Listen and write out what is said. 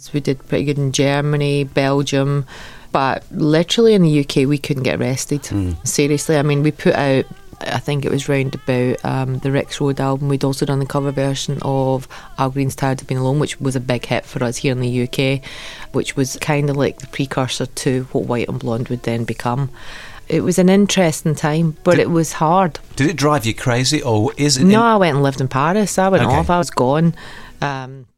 We did pretty good in Germany, Belgium, but literally in the UK we couldn't get arrested. Seriously, I mean, we put out, I think it was round about the Ricks Road album. We'd also done the cover version of Al Green's Tired of Being Alone, which was a big hit for us here in the UK, which was kind of like the precursor to what White and Blonde would then become. It was an interesting time, but it was hard. Did it drive you crazy, or is it... No, I went and lived in Paris. I went off, I was gone.